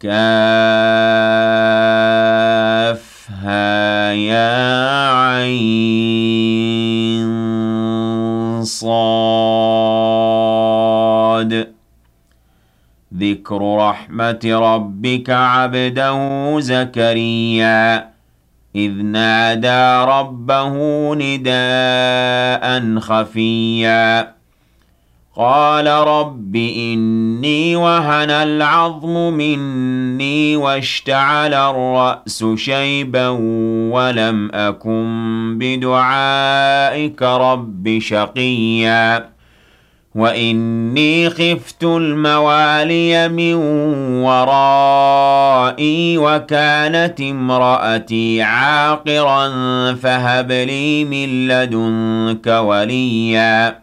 كافها يا عين صاد. ذكر رحمة ربك عبده زكريا إذ نادى ربه نداء خفيا قال رب إني وهن العظم مني واشتعل الرأس شيبا ولم أكن بدعائك رب شقيا وإني خفت الموالي من ورائي وكانت امرأتي عاقرا فهب لي من لدنك وليا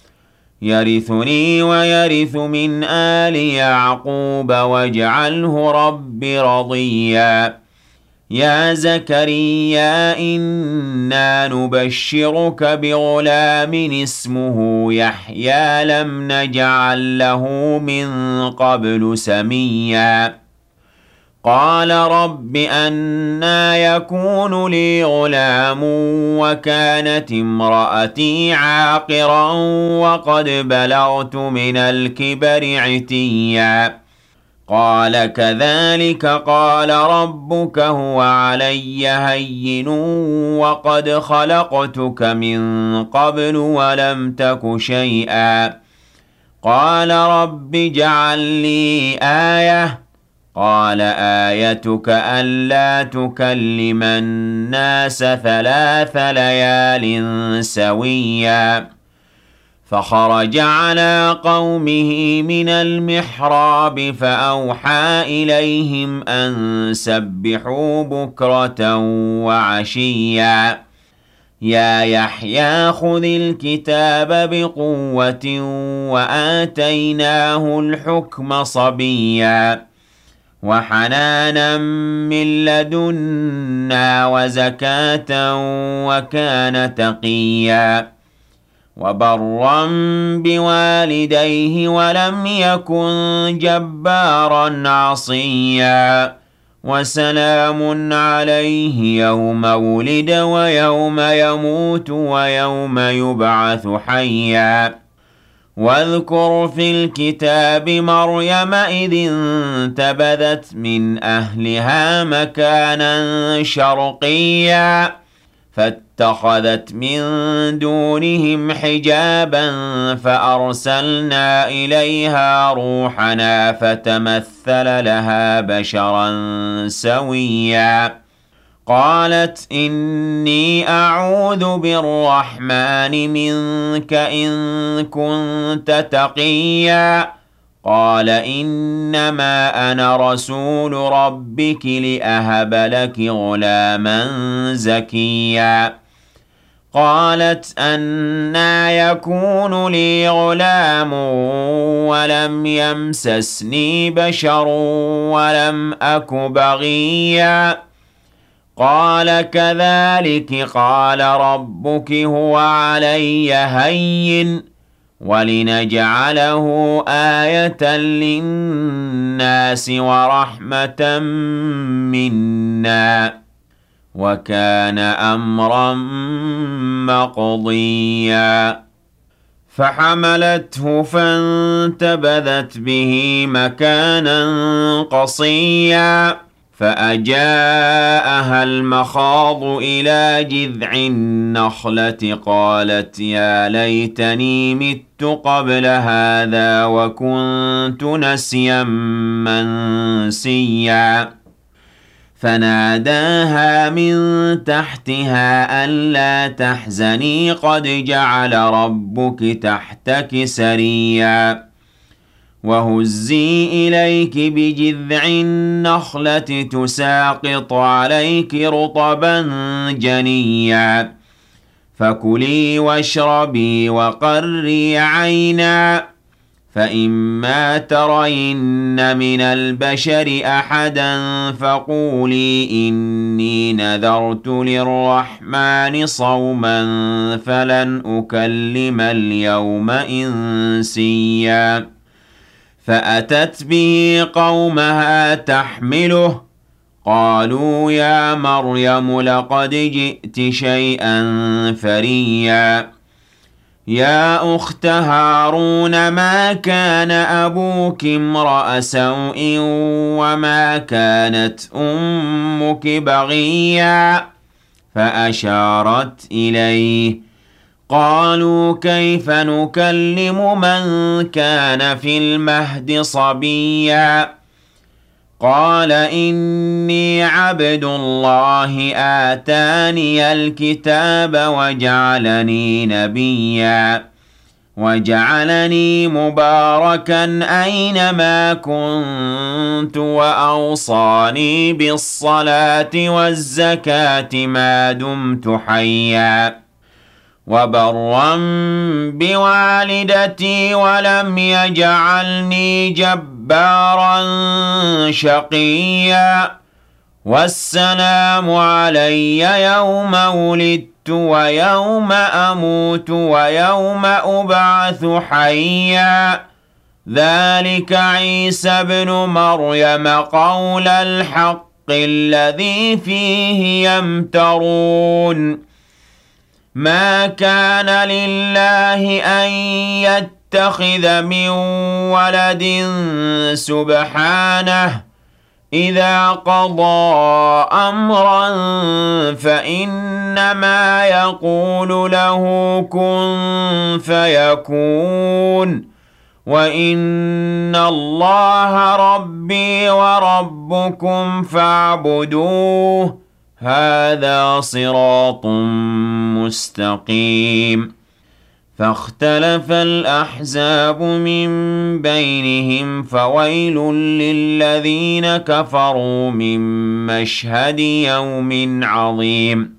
يرثني ويرث من آل يعقوب واجعله رب رضيا يا زكريا إنا نبشرك بغلام اسمه يحيى لم نجعل له من قبل سميا قال رب أنى يكون لي غلام وكانت امرأتي عاقرا وقد بلغت من الكبر عتيا قال كذلك قال ربك هو علي هين وقد خلقتك من قبل ولم تك شيئا قال رب اجعل لي آية قال آيتك ألا تكلم الناس 3 ليال سويا فخرج على قومه من المحراب فأوحى إليهم أن سبحوا بكرة وعشيا يا يحيى خذ الكتاب بقوة وآتيناه الحكم صبيا وحنانا من لدنا وزكاة وكان تقيا وبرا بوالديه ولم يكن جبارا عصيا وسلام عليه يوم ولد ويوم يموت ويوم يبعث حيا واذكر في الكتاب مريم إذ انتبذت من أهلها مكانا شرقيا فاتخذت من دونهم حجابا فأرسلنا إليها روحنا فتمثل لها بشرا سويا قالت إني أعوذ بالرحمن منك إن كنت تقيا قال إنما أنا رسول ربك لأهب لك غلاما زكيا قالت أنى يكون لي غلام ولم يمسسني بشر ولم أك بغيا قال كذلك قال ربك هو علي هين ولنجعله آية للناس ورحمة منا وكان أمرا مقضيا فحملته فانتبذت به مكانا قصيا فأجاءها المخاض إلى جذع النخلة قالت يا ليتني مت قبل هذا وكنت نسيا منسيا فناداها من تحتها ألا تحزني قد جعل ربك تحتك سريا وهزي إليك بجذع النخلة تساقط عليك رطبا جنيا فكلي واشربي وقري عينا فإما ترين من البشر أحدا فقولي إني نذرت للرحمن صوما فلن أكلم اليوم إنسيا فأتت به قومها تحمله قالوا يا مريم لقد جئت شيئا فريا يا أخت هارون ما كان أبوك امرأ سوء وما كانت أمك بغيا فأشارت إليه قالوا كيف نكلم من كان في المهد صبيا قال إني عبد الله آتاني الكتاب وجعلني نبيا وجعلني مباركا أينما كنت وأوصاني بالصلاة والزكاة ما دمت حيا وبرا بوالدتي ولم يجعلني جبارا شقيا والسلام علي يوم ولدت ويوم أموت ويوم أبعث حيا ذلك عيسى بن مريم قول الحق الذي فيه يمترون ما كان لله أن يتخذ من ولد سبحانه إذا قضى أمرا فإنما يقول له كن فيكون وإن الله ربي وربكم فاعبدوه هذا صراط مستقيم فاختلف الأحزاب من بينهم فويل للذين كفروا من مشهد يوم عظيم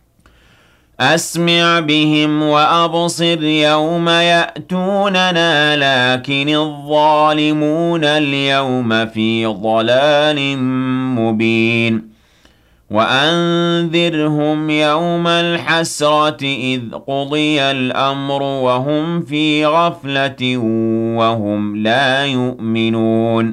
أسمع بهم وأبصر يوم يأتوننا لكن الظالمون اليوم في ضلال مبين وأنذرهم يوم الحسرة إذ قضي الأمر وهم في غفلة وهم لا يؤمنون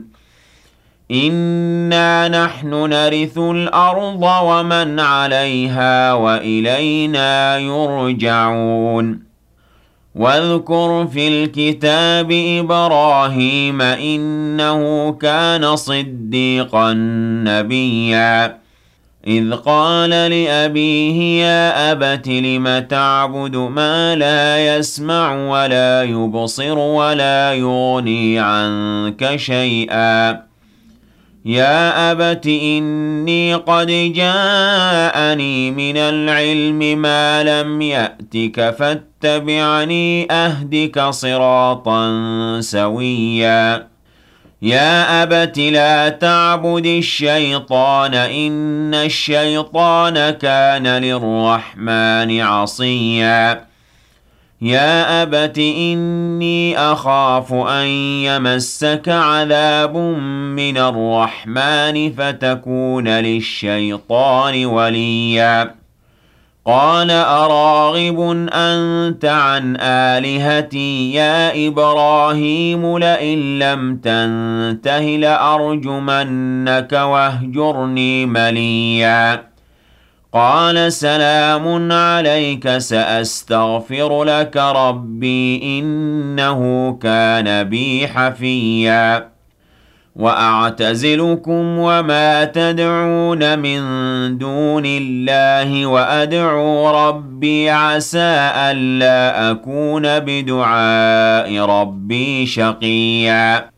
إنا نحن نرث الأرض ومن عليها وإلينا يرجعون واذكر في الكتاب إبراهيم إنه كان صديقا نبيا إذ قال لأبيه يا أبت لم تعبد ما لا يسمع ولا يبصر ولا يغني عنك شيئا يا أبت إني قد جاءني من العلم ما لم يأتك فاتبعني أهدك صراطا سويا يا أبت لا تعبد الشيطان إن الشيطان كان للرحمن عصيا يا أبت إني أخاف أن يمسك عذاب من الرحمن فتكون للشيطان وليا قال أراغب أنت عن آلهتي يا إبراهيم لئن لم تنته لأرجمنك واهجرني مليا قال سلام عليك سأستغفر لك ربي إنه كان بي حفيا وأعتزلكم وما تدعون من دون الله وأدعو ربي عسى ألا أكون بدعاء ربي شقيا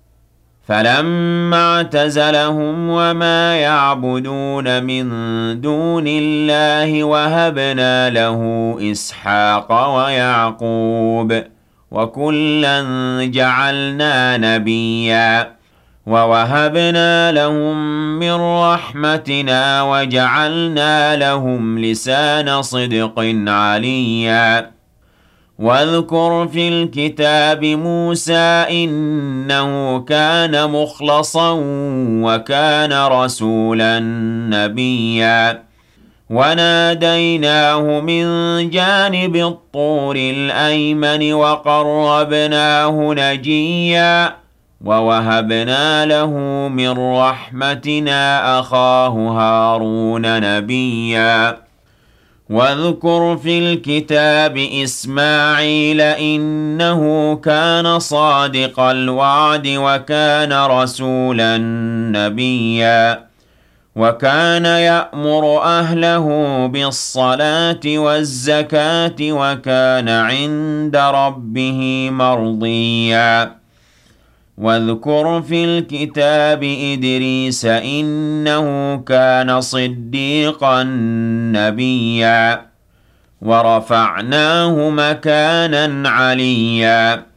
فلما اعتزلهم وما يعبدون من دون الله وهبنا له إسحاق ويعقوب وكلا جعلنا نبيا ووهبنا لهم من رحمتنا وجعلنا لهم لسان صدق عليا واذكر في الكتاب موسى إنه كان مخلصا وكان رسولا نبيا وناديناه من جانب الطور الأيمن وقربناه نجيا ووهبنا له من رحمتنا أخاه هارون نبيا واذكر في الكتاب إسماعيل إنه كان صادق الوعد وكان رسولا نبيا وكان يأمر أهله بالصلاة والزكاة وكان عند ربه مرضيا واذكر في الكتاب إدريس إنه كان صديقا نبيا ورفعناه مكانا عليا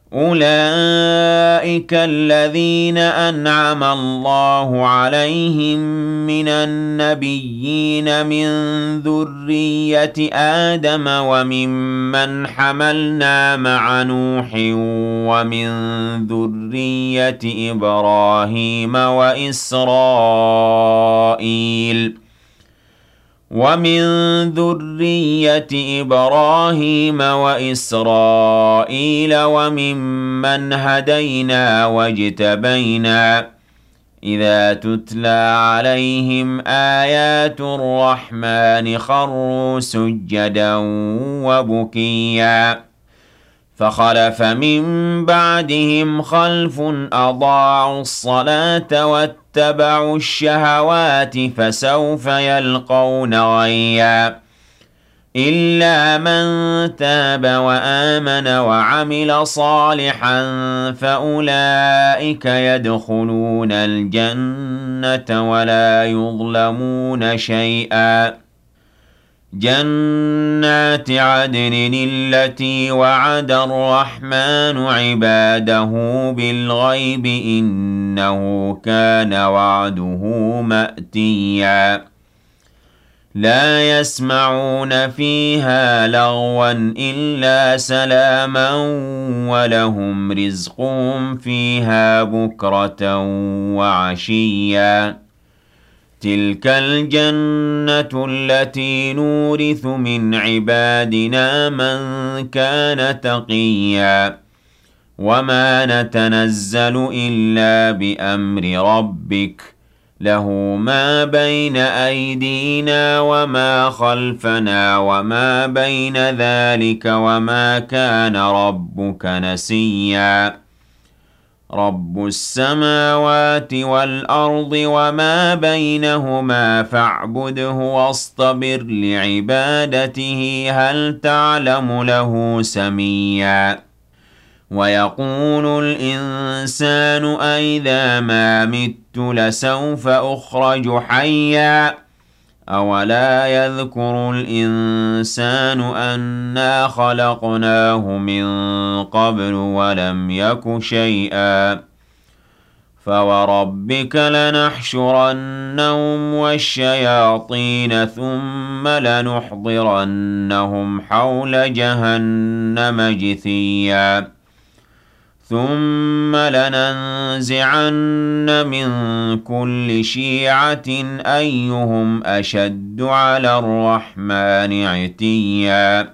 أولئك الذين أنعم الله عليهم من النبيين من ذرية آدم وممن حملنا مع نوح ومن ذرية إبراهيم وإسرائيل وممن هدينا واجتبينا إذا تتلى عليهم آيات الرحمن خروا سجدا وبكيا فخلف من بعدهم خلف أضاعوا الصلاة واتبعوا الشهوات فسوف يلقون غيا إلا من تاب وآمن وعمل صالحا فأولئك يدخلون الجنة ولا يظلمون شيئا جنات عدن التي وعد الرحمن عباده بالغيب إنه كان وعده مأتيا لا يسمعون فيها لغوا إلا سلاما ولهم رزقهم فيها بكرة وعشيا تلك الجنة التي نورث من عبادنا من كان تقيا وما نتنزل إلا بأمر ربك له ما بين أيدينا وما خلفنا وما بين ذلك وما كان ربك نسيا رب السماوات والأرض وما بينهما فاعبده واصطبر لعبادته هل تعلم له سميا ويقول الإنسان أإذا ما مت لسوف أخرج حيا أولا يذكر الإنسان أنا خلقناه من قبل ولم يك شيئا فوربك لنحشرنهم والشياطين ثم لنحضرنهم حول جهنم جثيا ثم لننزعن من كل شيعة أيهم أشد على الرحمن عتيا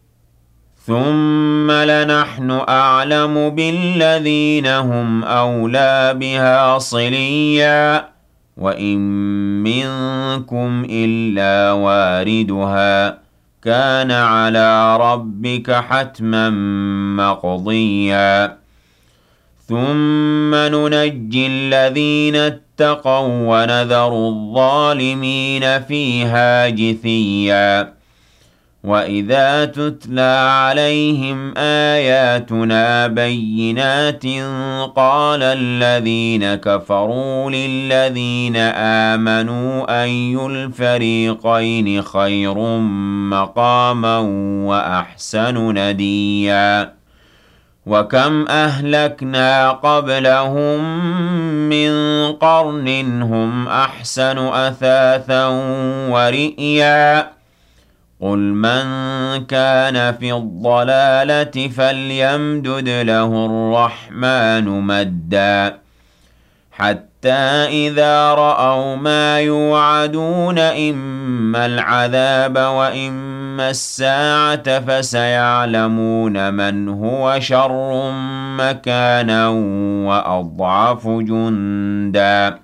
ثم لنحن أعلم بالذين هم أولى بها صليا وإن منكم إلا واردها كان على ربك حتما مقضيا ثم ننجي الذين اتقوا ونذر الظالمين فيها جثيا وإذا تتلى عليهم آياتنا بينات قال الذين كفروا للذين آمنوا أي الفريقين خير مقاما وأحسن نديا وكم أهلكنا قبلهم من قرن هم أحسن أثاثا ورئيا قل من كان في الضلالة فليمدد له الرحمن مدا حتى إذا رأوا ما يوعدون إما العذاب وإما أما الساعة فسيعلمون من هو شر مكانا وأضعف جندا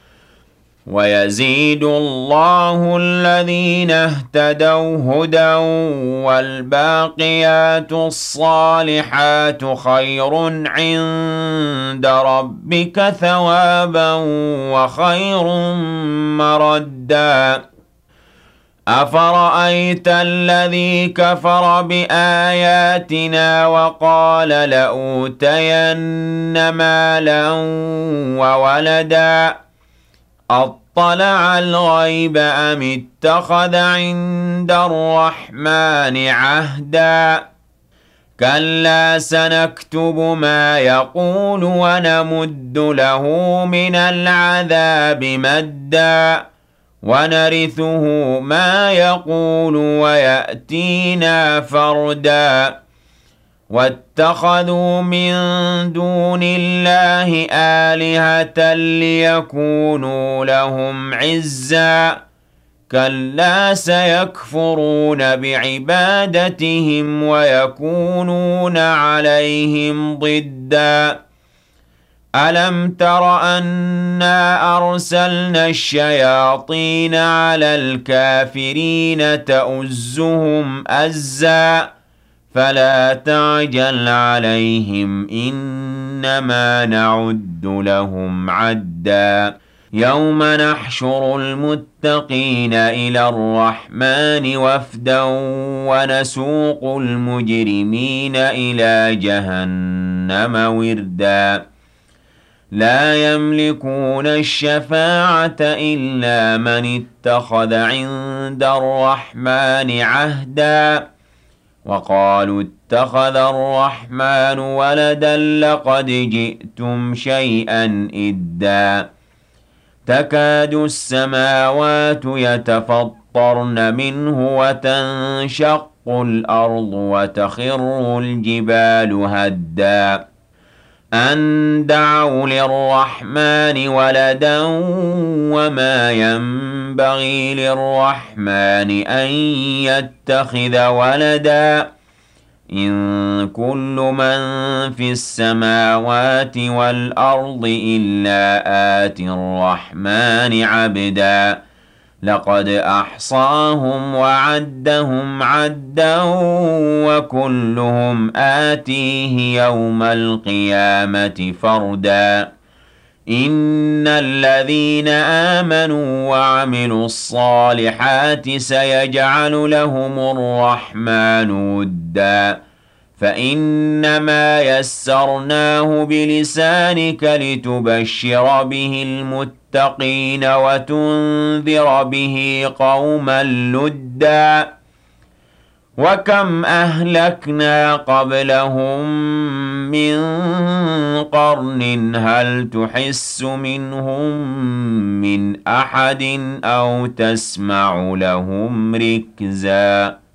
ويزيد الله الذين اهتدوا هدى والباقيات الصالحات خير عند ربك ثوابا وخير مردا أفرأيت الذي كفر بآياتنا وقال لأوتين مالا وولدا أطلع الغيب أم اتخذ عند الرحمن عهدا كلا سنكتب ما يقول ونمد له من العذاب مدا ونرثه ما يقول ويأتينا فردا واتخذوا من دون الله آلهة ليكونوا لهم عزا كلا سيكفرون بعبادتهم ويكونون عليهم ضدا ألم تر أنا أرسلنا الشياطين على الكافرين تؤزهم أزا فلا تعجل عليهم إنما نعد لهم عدا يوم نحشر المتقين إلى الرحمن وفدا ونسوق المجرمين إلى جهنم وردا لا يملكون الشفاعة إلا من اتخذ عند الرحمن عهدا وقالوا اتخذ الرحمن ولدا لقد جئتم شيئا إدا تكاد السماوات يتفطرن منه وتنشق الأرض وتخر الجبال هدا أن دعوا للرحمن ولدا وما ينبغي للرحمن أن يتخذ ولدا إن كل من في السماوات والأرض إلا آتي الرحمن عبدا لقد أحصاهم وعدهم عدا وكلهم آتيه يوم القيامة فردا إن الذين آمنوا وعملوا الصالحات سيجعل لهم الرحمن ودا فإنما يسرناه بلسانك لتبشر به المتقين وتنذر به قوما لدا وكم أهلكنا قبلهم من قرن هل تحس منهم من أحد أو تسمع لهم ركزا